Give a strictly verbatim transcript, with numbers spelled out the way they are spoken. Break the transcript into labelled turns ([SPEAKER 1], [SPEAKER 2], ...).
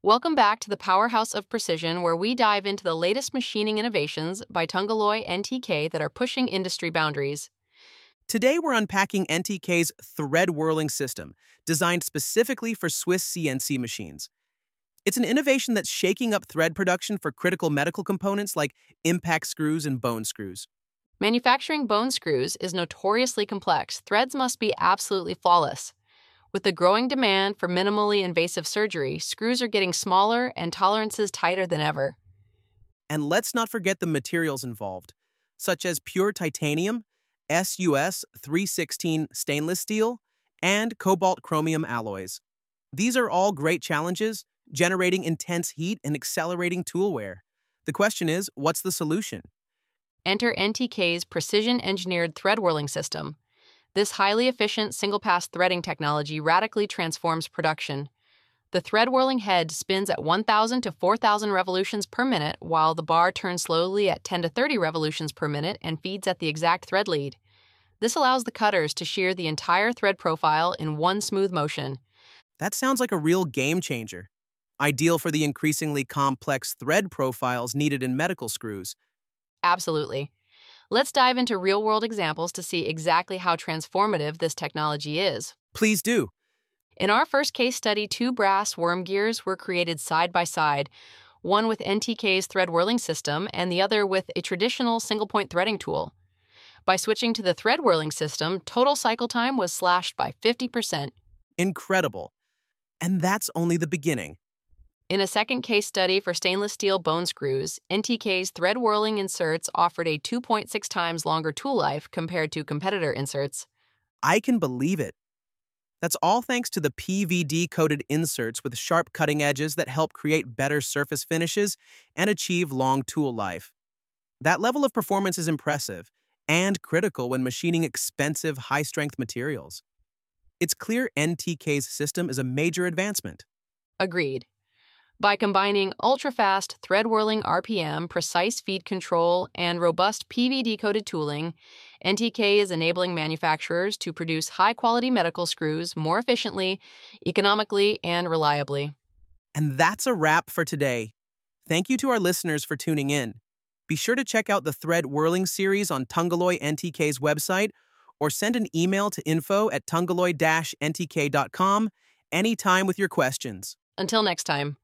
[SPEAKER 1] Welcome back to the Powerhouse of Precision, where we dive into the latest machining innovations by Tungaloy N T K that are pushing industry boundaries.
[SPEAKER 2] Today we're unpacking N T K's thread whirling system, designed specifically for Swiss C N C machines. It's an innovation that's shaking up thread production for critical medical components like impact screws and bone screws.
[SPEAKER 1] Manufacturing bone screws is notoriously complex. Threads must be absolutely flawless. With the growing demand for minimally invasive surgery, screws are getting smaller and tolerances tighter than ever.
[SPEAKER 2] And let's not forget the materials involved, such as pure titanium, S U S three sixteen stainless steel, and cobalt chromium alloys. These are all great challenges, generating intense heat and accelerating tool wear. The question is, what's the solution?
[SPEAKER 1] Enter N T K's precision-engineered thread whirling system. This highly efficient single-pass threading technology radically transforms production. The thread whirling head spins at one thousand to four thousand revolutions per minute, while the bar turns slowly at ten to thirty revolutions per minute and feeds at the exact thread lead. This allows the cutters to shear the entire thread profile in one smooth motion.
[SPEAKER 2] That sounds like a real game changer, ideal for the increasingly complex thread profiles needed in medical screws.
[SPEAKER 1] Absolutely. Let's dive into real-world examples to see exactly how transformative this technology is.
[SPEAKER 2] Please do.
[SPEAKER 1] In our first case study, two brass worm gears were created side by side, one with N T K's thread whirling system and the other with a traditional single-point threading tool. By switching to the thread whirling system, total cycle time was slashed by fifty percent.
[SPEAKER 2] Incredible. And that's only the beginning.
[SPEAKER 1] In a second case study for stainless steel bone screws, N T K's thread whirling inserts offered a two point six times longer tool life compared to competitor inserts.
[SPEAKER 2] I can believe it. That's all thanks to the P V D-coated inserts with sharp cutting edges that help create better surface finishes and achieve long tool life. That level of performance is impressive and critical when machining expensive, high-strength materials. It's clear N T K's system is a major advancement.
[SPEAKER 1] Agreed. By combining ultra-fast thread whirling R P M, precise feed control, and robust P V D-coated tooling, N T K is enabling manufacturers to produce high-quality medical screws more efficiently, economically, and reliably.
[SPEAKER 2] And that's a wrap for today. Thank you to our listeners for tuning in. Be sure to check out the thread whirling series on Tungaloy N T K's website or send an email to info at tungaloy dash n t k dot com anytime with your questions.
[SPEAKER 1] Until next time.